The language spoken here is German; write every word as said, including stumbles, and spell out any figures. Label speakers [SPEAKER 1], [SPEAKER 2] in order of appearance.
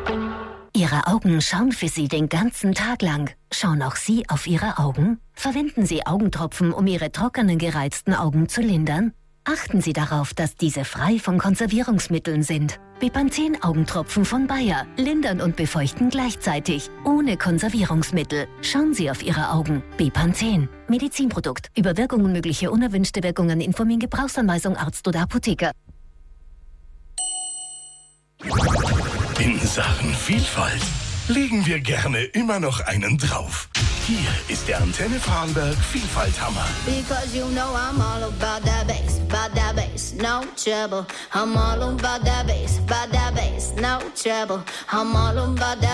[SPEAKER 1] Ihre Augen schauen für Sie den ganzen Tag lang. Schauen auch Sie auf Ihre Augen? Verwenden Sie Augentropfen, um Ihre trockenen, gereizten Augen zu lindern? Achten Sie darauf, dass diese frei von Konservierungsmitteln sind. Bepanthen Augentropfen von Bayer lindern und befeuchten gleichzeitig, ohne Konservierungsmittel. Schauen Sie auf Ihre Augen. Bepanthen. Medizinprodukt. Über Wirkungen und mögliche unerwünschte Wirkungen informieren Gebrauchsanweisung Arzt oder Apotheker.
[SPEAKER 2] In Sachen Vielfalt legen wir gerne immer noch einen drauf. Hier ist der Antenne Vorarlberg Vielfalthammer.
[SPEAKER 3] Because you know I'm all about that bass, about that bass, no trouble. I'm all about that bass, about that bass, no trouble. I'm all about that